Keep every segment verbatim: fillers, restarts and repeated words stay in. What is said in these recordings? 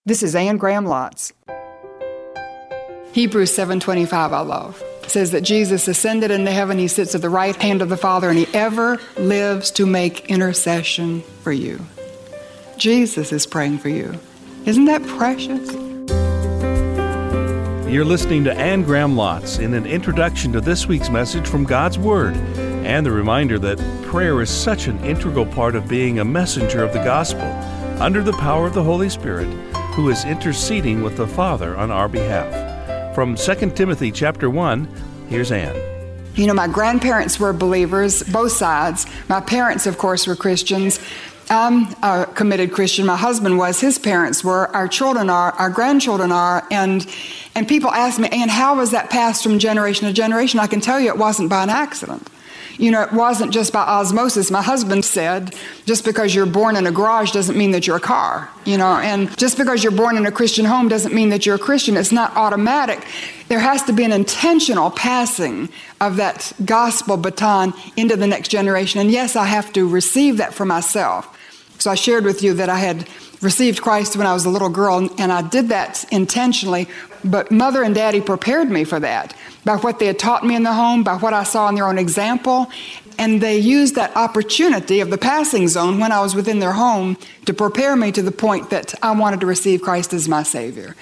This is Anne Graham Lotz. Hebrews seven twenty-five I love. It says that Jesus ascended into heaven. He sits at the right hand of the Father, and he ever lives to make intercession for you. Jesus is praying for you. Isn't that precious? You're listening to Anne Graham Lotz in an introduction to this week's message from God's Word, and the reminder that prayer is such an integral part of being a messenger of the gospel under the power of the Holy Spirit, who is interceding with the Father on our behalf. From Second Timothy chapter one, here's Anne. You know, my grandparents were believers, both sides. My parents, of course, were Christians. I'm a committed Christian. My husband was. His parents were. Our children are. Our grandchildren are. And and people ask me, Anne, how was that passed from generation to generation? I can tell you it wasn't by an accident. You know, it wasn't just by osmosis. My husband said, just because you're born in a garage doesn't mean that you're a car, you know, and just because you're born in a Christian home doesn't mean that you're a Christian. It's not automatic. There has to be an intentional passing of that gospel baton into the next generation. And yes, I have to receive that for myself. So I shared with you that I had received Christ when I was a little girl, and I did that intentionally, but Mother and Daddy prepared me for that by what they had taught me in the home, by what I saw in their own example, and they used that opportunity of the passing zone when I was within their home to prepare me to the point that I wanted to receive Christ as my Savior.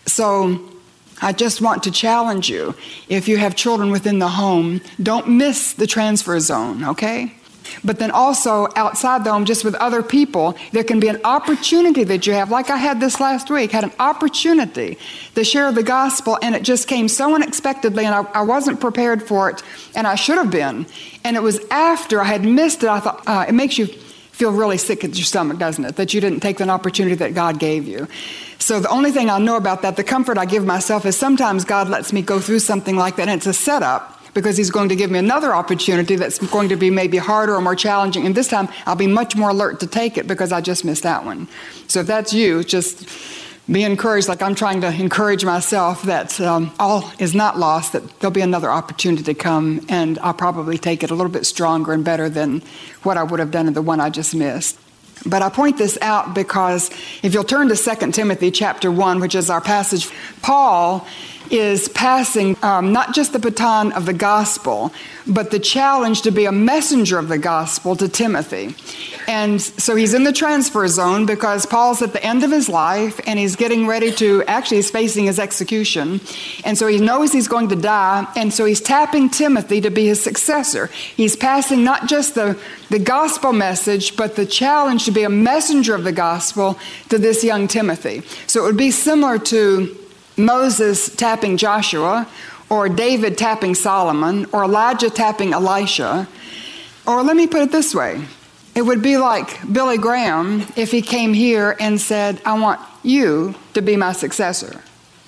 So I just want to challenge you, if you have children within the home, don't miss the transfer zone, okay? But then also outside the home, just with other people, there can be an opportunity that you have, like I had this last week, had an opportunity to share the gospel, and it just came so unexpectedly, and I, I wasn't prepared for it, and I should have been. And it was after I had missed it, I thought, uh, it makes you feel really sick at your stomach, doesn't it, that you didn't take the opportunity that God gave you. So the only thing I know about that, the comfort I give myself, is sometimes God lets me go through something like that, and it's a setup, because he's going to give me another opportunity that's going to be maybe harder or more challenging. And this time, I'll be much more alert to take it because I just missed that one. So if that's you, just be encouraged, like I'm trying to encourage myself, that um, all is not lost, that there'll be another opportunity to come, and I'll probably take it a little bit stronger and better than what I would have done in the one I just missed. But I point this out because if you'll turn to Second Timothy chapter one, which is our passage, Paul is passing um, not just the baton of the gospel, but the challenge to be a messenger of the gospel to Timothy. And so he's in the transfer zone because Paul's at the end of his life, and he's getting ready to, actually he's facing his execution. And so he knows he's going to die, and so he's tapping Timothy to be his successor. He's passing not just the, the gospel message, but the challenge to be a messenger of the gospel to this young Timothy. So it would be similar to Moses tapping Joshua, or David tapping Solomon, or Elijah tapping Elisha. Or let me put it this way. It would be like Billy Graham if he came here and said, I want you to be my successor.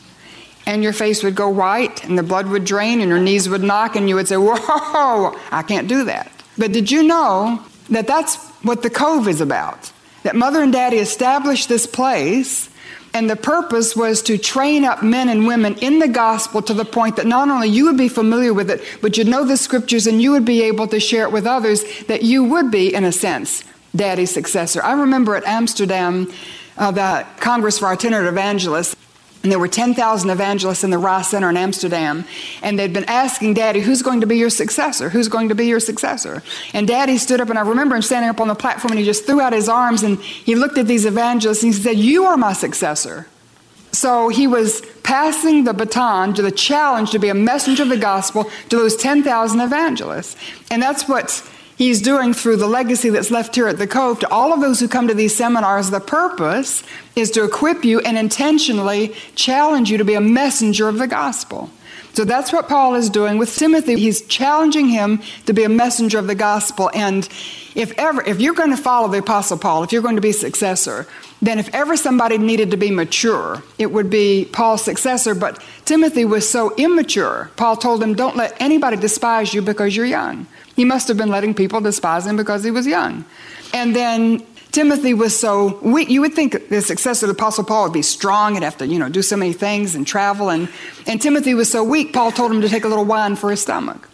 And your face would go white, and the blood would drain, and your knees would knock, and you would say, whoa, I can't do that. But did you know that that's what the Cove is about? That Mother and Daddy established this place, and the purpose was to train up men and women in the gospel to the point that not only you would be familiar with it, but you'd know the scriptures and you would be able to share it with others, that you would be, in a sense, Daddy's successor. I remember at Amsterdam, uh, the Congress for Itinerant Evangelists, and there were ten thousand evangelists in the Rice Center in Amsterdam, and they'd been asking Daddy, who's going to be your successor? Who's going to be your successor? And Daddy stood up, and I remember him standing up on the platform, and he just threw out his arms, and he looked at these evangelists, and he said, you are my successor. So he was passing the baton to the challenge to be a messenger of the gospel to those ten thousand evangelists. And that's what he's doing through the legacy that's left here at the Cove to all of those who come to these seminars. The purpose is to equip you and intentionally challenge you to be a messenger of the gospel. So that's what Paul is doing with Timothy. He's challenging him to be a messenger of the gospel. And if ever, if you're going to follow the Apostle Paul, if you're going to be a successor, then if ever somebody needed to be mature, it would be Paul's successor. But Timothy was so immature. Paul told him, don't let anybody despise you because you're young. He must have been letting people despise him because he was young. And then Timothy was so weak. You would think the successor of the Apostle Paul would be strong and have to, you know, do so many things and travel. And, and Timothy was so weak, Paul told him to take a little wine for his stomach.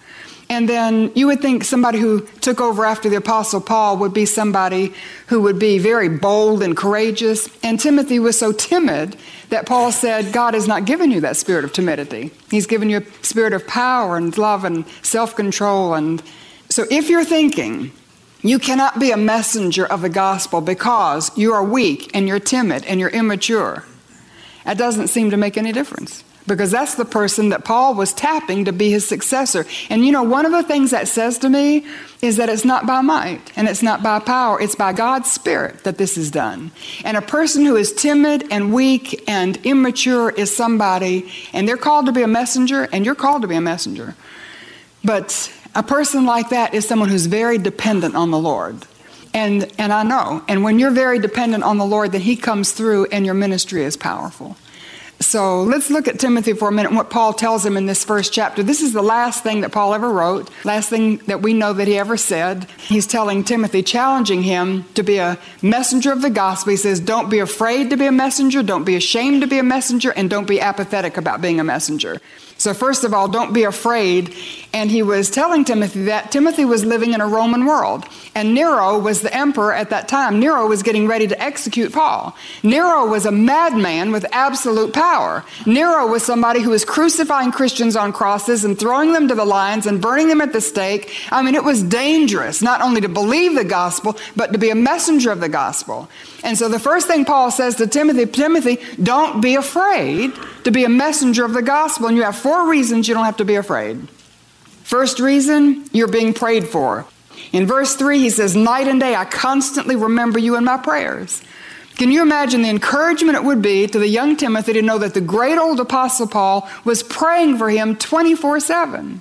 And then you would think somebody who took over after the Apostle Paul would be somebody who would be very bold and courageous. And Timothy was so timid that Paul said, God has not given you that spirit of timidity. He's given you a spirit of power and love and self-control. And so if you're thinking you cannot be a messenger of the gospel because you are weak and you're timid and you're immature, that doesn't seem to make any difference. Because that's the person that Paul was tapping to be his successor. And you know, one of the things that says to me is that it's not by might and it's not by power. It's by God's Spirit that this is done. And a person who is timid and weak and immature is somebody, and they're called to be a messenger, and you're called to be a messenger. But a person like that is someone who's very dependent on the Lord. And, and I know. And when you're very dependent on the Lord, then He comes through and your ministry is powerful. So let's look at Timothy for a minute and what Paul tells him in this first chapter. This is the last thing that Paul ever wrote, last thing that we know that he ever said. He's telling Timothy, challenging him to be a messenger of the gospel. He says, don't be afraid to be a messenger, don't be ashamed to be a messenger, and don't be apathetic about being a messenger. So first of all, don't be afraid. And he was telling Timothy that Timothy was living in a Roman world. And Nero was the emperor at that time. Nero was getting ready to execute Paul. Nero was a madman with absolute power. Nero was somebody who was crucifying Christians on crosses and throwing them to the lions and burning them at the stake. I mean, it was dangerous not only to believe the gospel, but to be a messenger of the gospel. And so the first thing Paul says to Timothy, Timothy, don't be afraid to be a messenger of the gospel. And you have four reasons you don't have to be afraid. First reason, you're being prayed for. In verse three, he says, night and day, I constantly remember you in my prayers. Can you imagine the encouragement it would be to the young Timothy to know that the great old Apostle Paul was praying for him twenty-four seven?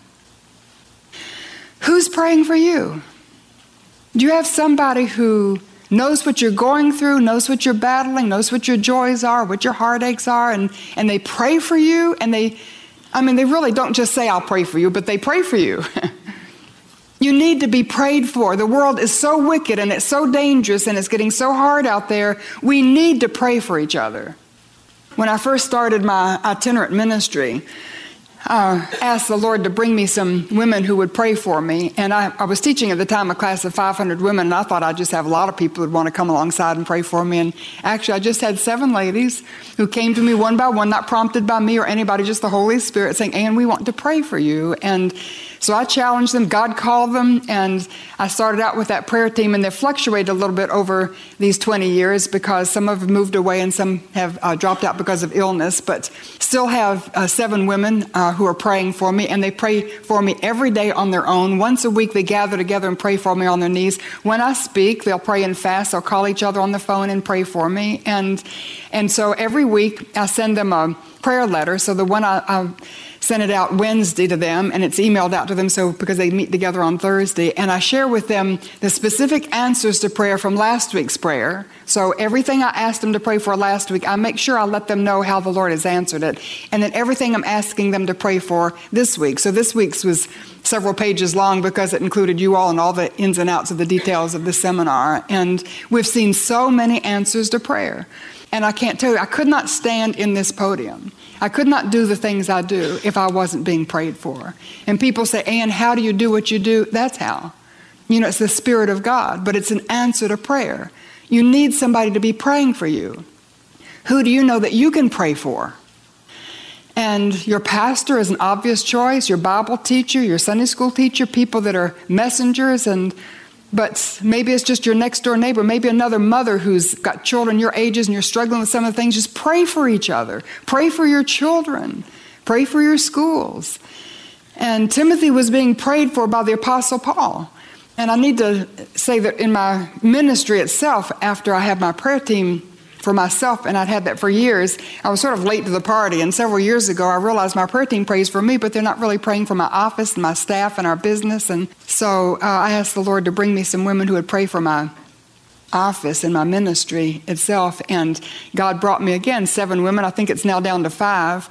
Who's praying for you? Do you have somebody who knows what you're going through, knows what you're battling, knows what your joys are, what your heartaches are, and, and they pray for you, and they, I mean, they really don't just say, I'll pray for you, but they pray for you. You need to be prayed for. The world is so wicked, and it's so dangerous, and it's getting so hard out there. We need to pray for each other. When I first started my itinerant ministry, I uh, asked the Lord to bring me some women who would pray for me. And I, I was teaching at the time a class of five hundred women, and I thought I'd just have a lot of people who'd want to come alongside and pray for me. And actually, I just had seven ladies who came to me one by one, not prompted by me or anybody, just the Holy Spirit saying, Ann, we want to pray for you. And so I challenged them. God called them, and I started out with that prayer team, and they fluctuated a little bit over these twenty years because some have moved away and some have uh, dropped out because of illness, but still have uh, seven women uh, who are praying for me, and they pray for me every day on their own. Once a week, they gather together and pray for me on their knees. When I speak, they'll pray and fast. They'll call each other on the phone and pray for me. And and so every week, I send them a prayer letter. So the one I... I sent it out Wednesday to them, and it's emailed out to them so because they meet together on Thursday. And I share with them the specific answers to prayer from last week's prayer. So everything I asked them to pray for last week, I make sure I let them know how the Lord has answered it. And then everything I'm asking them to pray for this week. So this week's was several pages long because it included you all and all the ins and outs of the details of the seminar. And we've seen so many answers to prayer. And I can't tell you, I could not stand in this podium. I could not do the things I do if I wasn't being prayed for. And people say, Ann, how do you do what you do? That's how. You know, it's the Spirit of God, but it's an answer to prayer. You need somebody to be praying for you. Who do you know that you can pray for? And your pastor is an obvious choice, your Bible teacher, your Sunday school teacher, people that are messengers, and but maybe it's just your next door neighbor, maybe another mother who's got children your ages and you're struggling with some of the things. Just pray for each other. Pray for your children. Pray for your schools. And Timothy was being prayed for by the Apostle Paul. And I need to say that in my ministry itself, after I had my prayer team for myself, and I'd had that for years, I was sort of late to the party. And several years ago, I realized my prayer team prays for me, but they're not really praying for my office and my staff and our business. And so uh, I asked the Lord to bring me some women who would pray for my office and my ministry itself. And God brought me again seven women. I think it's now down to five.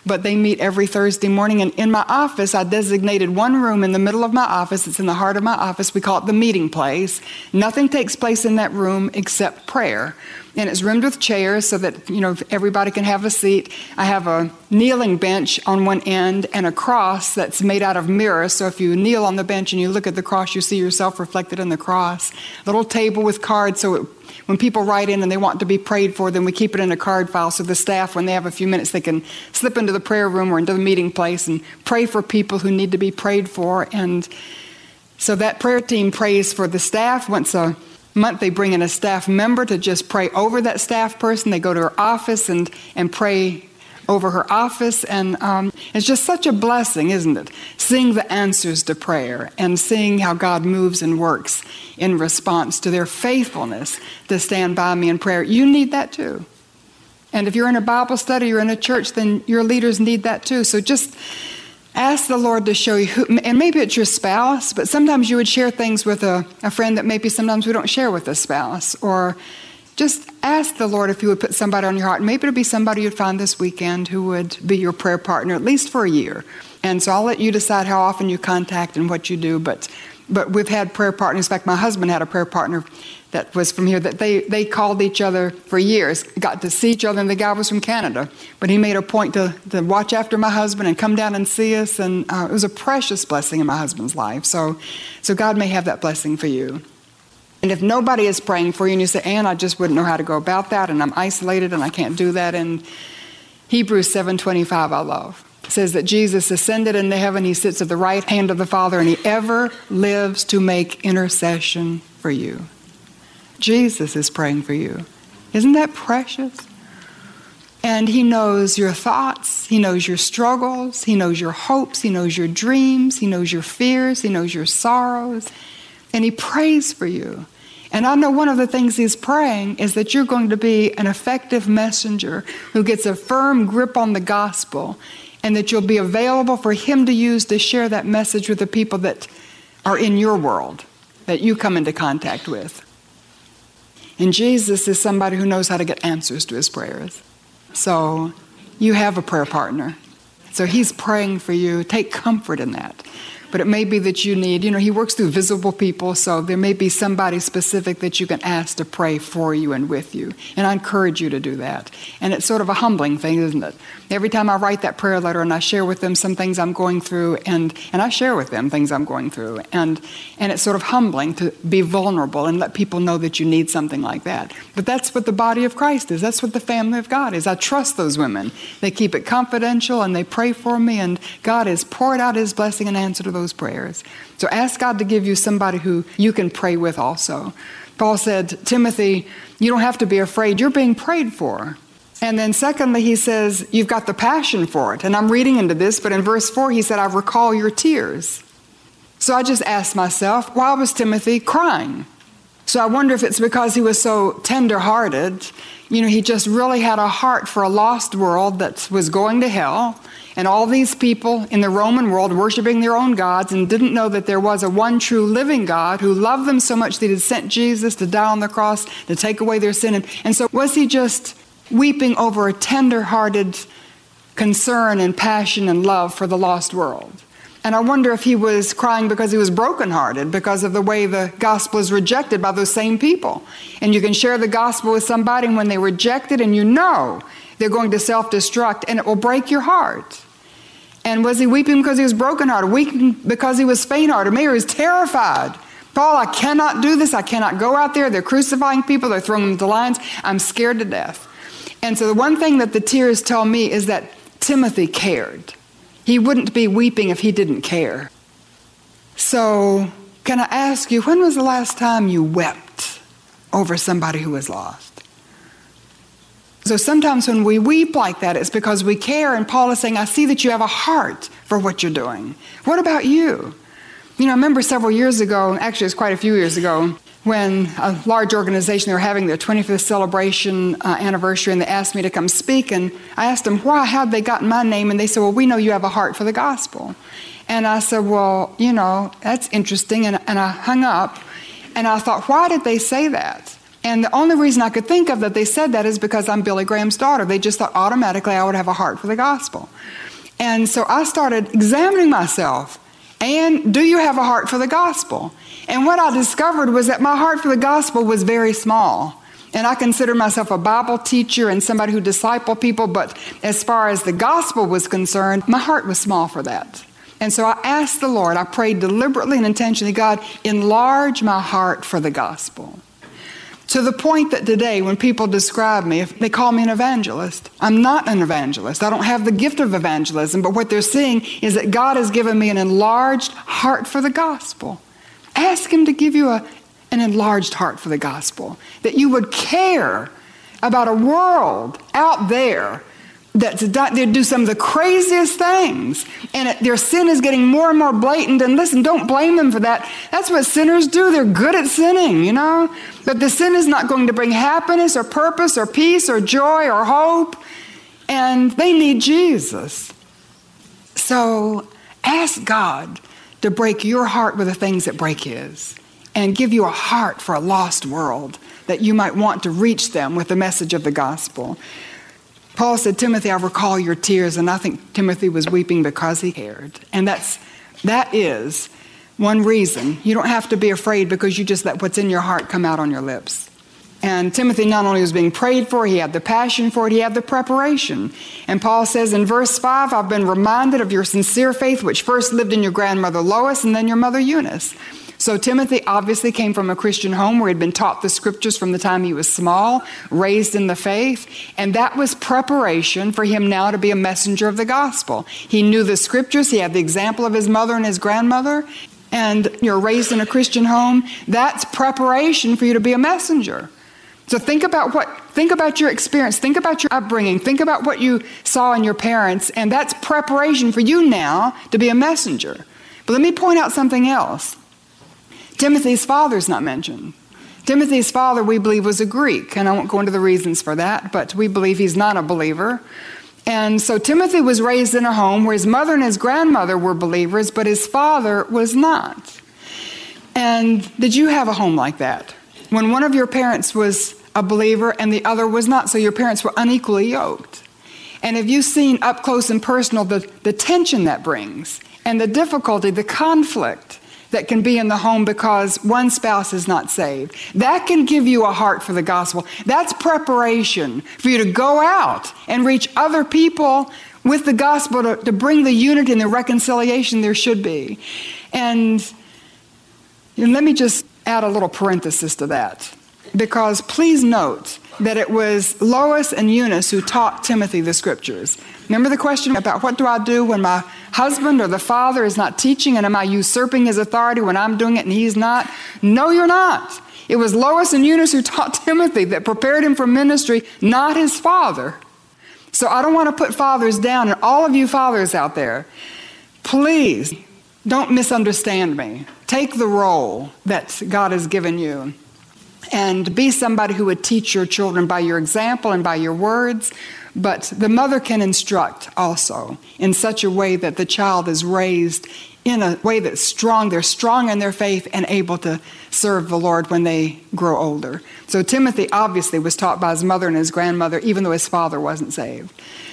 but they meet every Thursday morning. And in my office, I designated one room in the middle of my office. It's in the heart of my office. We call it the meeting place. Nothing takes place in that room except prayer. And it's rimmed with chairs so that, you know, everybody can have a seat. I have a kneeling bench on one end and a cross that's made out of mirrors. So if you kneel on the bench and you look at the cross, you see yourself reflected in the cross. A little table with cards, so it, when people write in and they want to be prayed for, then we keep it in a card file so the staff, when they have a few minutes, they can slip into the prayer room or into the meeting place and pray for people who need to be prayed for. And so that prayer team prays for the staff. Once a month, they bring in a staff member to just pray over that staff person. They go to her office and, and pray over her office. And um, it's just such a blessing, isn't it? Seeing the answers to prayer and seeing how God moves and works in response to their faithfulness to stand by me in prayer. You need that too. And if you're in a Bible study or in a church, then your leaders need that too. So just ask the Lord to show you who, and maybe it's your spouse, but sometimes you would share things with a, a friend that maybe sometimes we don't share with a spouse. Or just ask the Lord if he would put somebody on your heart. Maybe it'll be somebody you'd find this weekend who would be your prayer partner, at least for a year. And so I'll let you decide how often you contact and what you do. But but we've had prayer partners. In fact, my husband had a prayer partner that was from here, that they, they called each other for years, got to see each other, and the guy was from Canada. But he made a point to, to watch after my husband and come down and see us, and uh, it was a precious blessing in my husband's life. So, so God may have that blessing for you. And if nobody is praying for you and you say, Ann, I just wouldn't know how to go about that, and I'm isolated and I can't do that, and Hebrews seven twenty-five I love. It says that Jesus ascended into heaven, he sits at the right hand of the Father, and he ever lives to make intercession for you. Jesus is praying for you. Isn't that precious? And he knows your thoughts, he knows your struggles, he knows your hopes, he knows your dreams, he knows your fears, he knows your sorrows, and he prays for you. And I know one of the things he's praying is that you're going to be an effective messenger who gets a firm grip on the gospel, and that you'll be available for him to use to share that message with the people that are in your world, that you come into contact with. And Jesus is somebody who knows how to get answers to his prayers. So you have a prayer partner. So he's praying for you. Take comfort in that. But it may be that you need, you know, he works through visible people, so there may be somebody specific that you can ask to pray for you and with you. And I encourage you to do that. And it's sort of a humbling thing, isn't it? Every time I write that prayer letter and I share with them some things I'm going through, and, and I share with them things I'm going through, and, and it's sort of humbling to be vulnerable and let people know that you need something like that. But that's what the body of Christ is. That's what the family of God is. I trust those women. They keep it confidential and they pray for me, and God has poured out his blessing and answer to those prayers. So ask God to give you somebody who you can pray with also. Paul said, Timothy, you don't have to be afraid. You're being prayed for. And then secondly, he says, you've got the passion for it. And I'm reading into this, but in verse four, he said, I recall your tears. So I just asked myself, why was Timothy crying? So I wonder if it's because he was so tender-hearted. You know, he just really had a heart for a lost world that was going to hell. And all these people in the Roman world worshiping their own gods and didn't know that there was a one true living God who loved them so much that he had sent Jesus to die on the cross to take away their sin. And, and so was he just weeping over a tender-hearted concern and passion and love for the lost world? And I wonder if he was crying because he was brokenhearted because of the way the gospel is rejected by those same people. And you can share the gospel with somebody, and when they reject it, and you know they're going to self-destruct, and it will break your heart. And was he weeping because he was brokenhearted? Weeping because he was faint-hearted? Maybe he was terrified. Paul, I cannot do this. I cannot go out there. They're crucifying people. They're throwing them into lions. I'm scared to death. And so the one thing that the tears tell me is that Timothy cared. He wouldn't be weeping if he didn't care. So can I ask you, when was the last time you wept over somebody who was lost? So sometimes when we weep like that, it's because we care. And Paul is saying, I see that you have a heart for what you're doing. What about you? You know, I remember several years ago, actually it was quite a few years ago, when a large organization, they were having their twenty-fifth celebration uh, anniversary, and they asked me to come speak. And I asked them, why, how'd they gotten my name? And they said, well, we know you have a heart for the gospel. And I said, well, you know, that's interesting. And, and I hung up, and I thought, why did they say that? And the only reason I could think of that they said that is because I'm Billy Graham's daughter. They just thought automatically I would have a heart for the gospel. And so I started examining myself. And do you have a heart for the gospel? And what I discovered was that my heart for the gospel was very small. And I consider myself a Bible teacher and somebody who discipled people, but as far as the gospel was concerned, my heart was small for that. And so I asked the Lord, I prayed deliberately and intentionally, God, enlarge my heart for the gospel. To the point that today, when people describe me, if they call me an evangelist, I'm not an evangelist. I don't have the gift of evangelism, but what they're seeing is that God has given me an enlarged heart for the gospel. Ask Him to give you a, an enlarged heart for the gospel, that you would care about a world out there that they do some of the craziest things, and it, their sin is getting more and more blatant. And listen, don't blame them for that. That's what sinners do. They're good at sinning, you know. But the sin is not going to bring happiness or purpose or peace or joy or hope, and they need Jesus. So ask God to break your heart with the things that break His, and give you a heart for a lost world that you might want to reach them with the message of the gospel. Paul said, Timothy, I recall your tears, and I think Timothy was weeping because he cared. And that's, that is one reason. You don't have to be afraid because you just let what's in your heart come out on your lips. And Timothy not only was being prayed for, he had the passion for it, he had the preparation. And Paul says in verse five, I've been reminded of your sincere faith, which first lived in your grandmother Lois and then your mother Eunice. So Timothy obviously came from a Christian home where he'd been taught the scriptures from the time he was small, raised in the faith, and that was preparation for him now to be a messenger of the gospel. He knew the scriptures, he had the example of his mother and his grandmother, and you're raised in a Christian home, that's preparation for you to be a messenger. So think about what, think about your experience, think about your upbringing, think about what you saw in your parents, and that's preparation for you now to be a messenger. But let me point out something else. Timothy's father is not mentioned. Timothy's father, we believe, was a Greek, and I won't go into the reasons for that, but we believe he's not a believer. And so Timothy was raised in a home where his mother and his grandmother were believers, but his father was not. And did you have a home like that? When one of your parents was a believer and the other was not, so your parents were unequally yoked. And have you seen up close and personal the, the tension that brings and the difficulty, the conflict that can be in the home because one spouse is not saved? That can give you a heart for the gospel. That's preparation for you to go out and reach other people with the gospel to, to bring the unity and the reconciliation there should be. And, and let me just add a little parenthesis to that, because please note that it was Lois and Eunice who taught Timothy the scriptures. Remember the question about what do I do when my husband or the father is not teaching, and am I usurping his authority when I'm doing it and he's not? No, you're not. It was Lois and Eunice who taught Timothy, that prepared him for ministry, not his father. So I don't want to put fathers down, and all of you fathers out there, please don't misunderstand me. Take the role that God has given you and be somebody who would teach your children by your example and by your words. But the mother can instruct also in such a way that the child is raised in a way that's strong. They're strong in their faith and able to serve the Lord when they grow older. So Timothy obviously was taught by his mother and his grandmother, even though his father wasn't saved.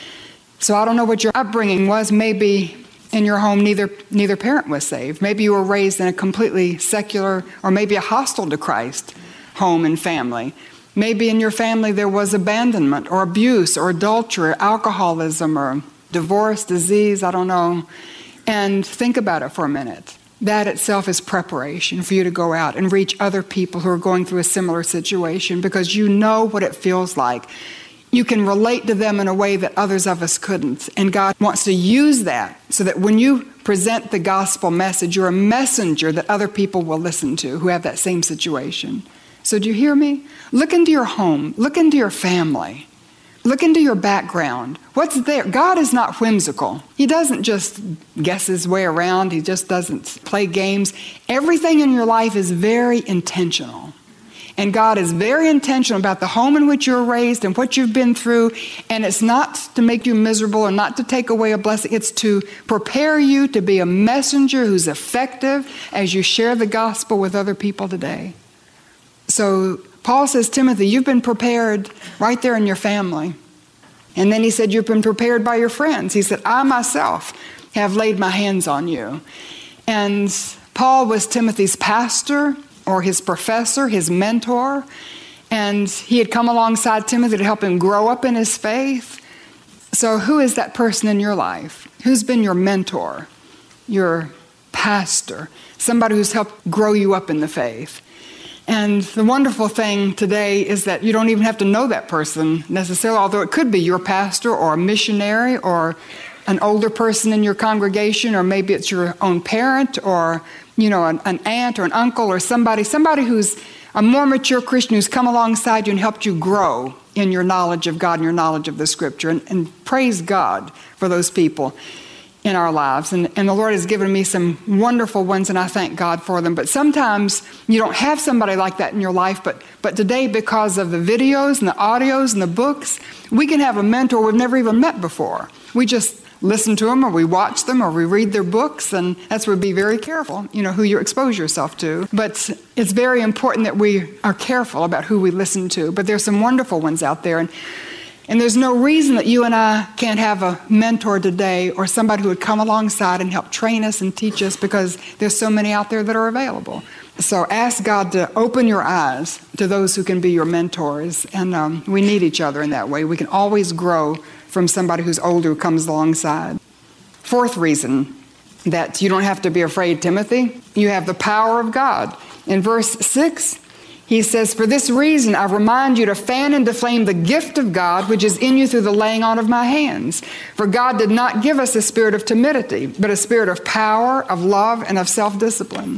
So I don't know what your upbringing was. Maybe in your home neither neither parent was saved. Maybe you were raised in a completely secular or maybe a hostile to Christ home and family. Maybe in your family there was abandonment or abuse or adultery or alcoholism or divorce, disease, I don't know. And think about it for a minute. That itself is preparation for you to go out and reach other people who are going through a similar situation, because you know what it feels like. You can relate to them in a way that others of us couldn't. And God wants to use that so that when you present the gospel message, you're a messenger that other people will listen to who have that same situation. So do you hear me? Look into your home. Look into your family. Look into your background. What's there? God is not whimsical. He doesn't just guess his way around. He just doesn't play games. Everything in your life is very intentional. And God is very intentional about the home in which you're raised and what you've been through. And it's not to make you miserable or not to take away a blessing. It's to prepare you to be a messenger who's effective as you share the gospel with other people today. So Paul says, Timothy, you've been prepared right there in your family. And then he said, you've been prepared by your friends. He said, I myself have laid my hands on you. And Paul was Timothy's pastor or his professor, his mentor. And he had come alongside Timothy to help him grow up in his faith. So who is that person in your life? Who's been your mentor, your pastor, somebody who's helped grow you up in the faith? And the wonderful thing today is that you don't even have to know that person necessarily, although it could be your pastor or a missionary or an older person in your congregation, or maybe it's your own parent or, you know, an, an aunt or an uncle or somebody, somebody who's a more mature Christian who's come alongside you and helped you grow in your knowledge of God and your knowledge of the Scripture. And, and praise God for those people in our lives. And, and the Lord has given me some wonderful ones, and I thank God for them. But sometimes you don't have somebody like that in your life. But, but today, because of the videos and the audios and the books, we can have a mentor we've never even met before. We just listen to them, or we watch them, or we read their books, and that's where be very careful, you know, who you expose yourself to. But it's very important that we are careful about who we listen to. But there's some wonderful ones out there, and and there's no reason that you and I can't have a mentor today or somebody who would come alongside and help train us and teach us, because there's so many out there that are available. So ask God to open your eyes to those who can be your mentors, and um, we need each other in that way. We can always grow from somebody who's older who comes alongside. Fourth reason that you don't have to be afraid, Timothy, you have the power of God. In verse six, he says, for this reason I remind you to fan into flame the gift of God which is in you through the laying on of my hands. For God did not give us a spirit of timidity, but a spirit of power, of love, and of self-discipline.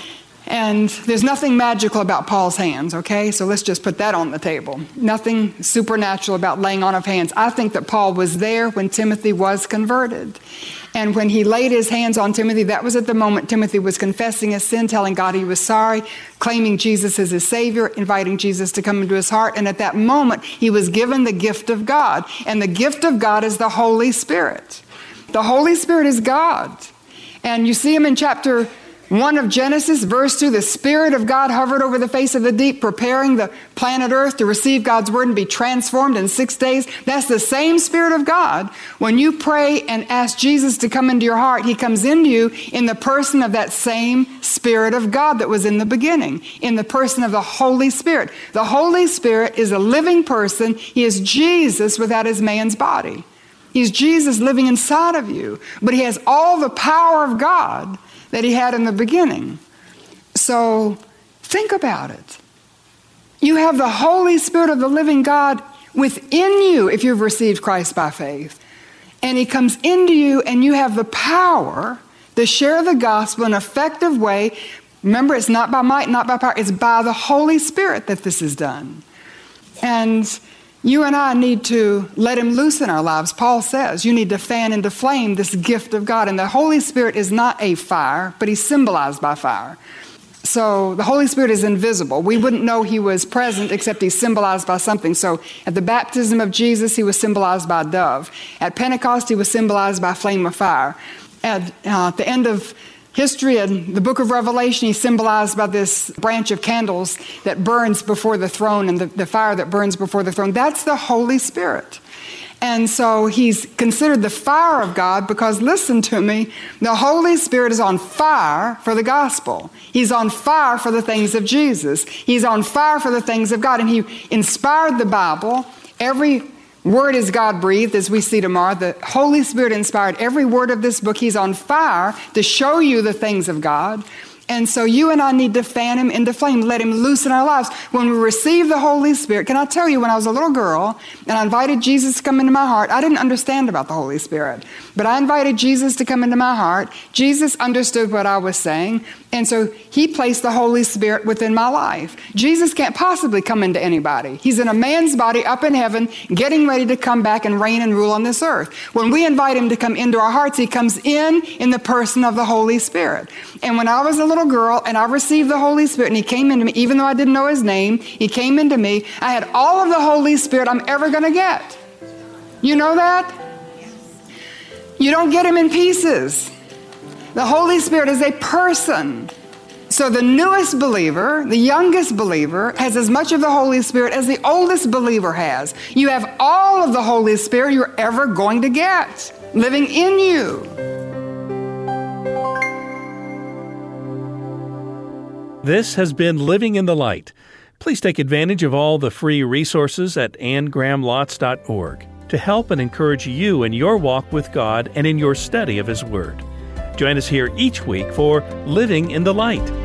And there's nothing magical about Paul's hands, okay? So let's just put that on the table. Nothing supernatural about laying on of hands. I think that Paul was there when Timothy was converted. And when he laid his hands on Timothy, that was at the moment Timothy was confessing his sin, telling God he was sorry, claiming Jesus as his Savior, inviting Jesus to come into his heart. And at that moment, he was given the gift of God. And the gift of God is the Holy Spirit. The Holy Spirit is God. And you see him in chapter one of Genesis, verse two, the Spirit of God hovered over the face of the deep, preparing the planet Earth to receive God's word and be transformed in six days. That's the same Spirit of God. When you pray and ask Jesus to come into your heart, he comes into you in the person of that same Spirit of God that was in the beginning, in the person of the Holy Spirit. The Holy Spirit is a living person. He is Jesus without his man's body. He's Jesus living inside of you, but he has all the power of God that he had in the beginning. So think about it. You have the Holy Spirit of the living God within you if you've received Christ by faith. And he comes into you and you have the power to share the gospel in an effective way. Remember, it's not by might, not by power. It's by the Holy Spirit that this is done. And you and I need to let him loose in our lives. Paul says you need to fan into flame this gift of God. And the Holy Spirit is not a fire, but he's symbolized by fire. So the Holy Spirit is invisible. We wouldn't know he was present except he's symbolized by something. So at the baptism of Jesus, he was symbolized by a dove. At Pentecost, he was symbolized by a flame of fire. At, uh, at the end of history and the book of Revelation, he's symbolized by this branch of candles that burns before the throne, and the, the fire that burns before the throne. That's the Holy Spirit. And so he's considered the fire of God because, listen to me, the Holy Spirit is on fire for the gospel. He's on fire for the things of Jesus. He's on fire for the things of God. And he inspired the Bible. Every word is God-breathed, as we see tomorrow. The Holy Spirit inspired every word of this book. He's on fire to show you the things of God. And so you and I need to fan him into flame, let him loose in our lives. When we receive the Holy Spirit, can I tell you, when I was a little girl and I invited Jesus to come into my heart, I didn't understand about the Holy Spirit. But I invited Jesus to come into my heart. Jesus understood what I was saying. And so he placed the Holy Spirit within my life. Jesus can't possibly come into anybody. He's in a man's body up in heaven, getting ready to come back and reign and rule on this earth. When we invite him to come into our hearts, he comes in in the person of the Holy Spirit. And when I was a little girl and I received the Holy Spirit and he came into me, even though I didn't know his name, he came into me. I had all of the Holy Spirit I'm ever going to get. You know that? You don't get him in pieces. The Holy Spirit is a person. So the newest believer, the youngest believer, has as much of the Holy Spirit as the oldest believer has. You have all of the Holy Spirit you're ever going to get living in you. This has been Living in the Light. Please take advantage of all the free resources at anne graham lotz dot org to help and encourage you in your walk with God and in your study of His Word. Join us here each week for Living in the Light.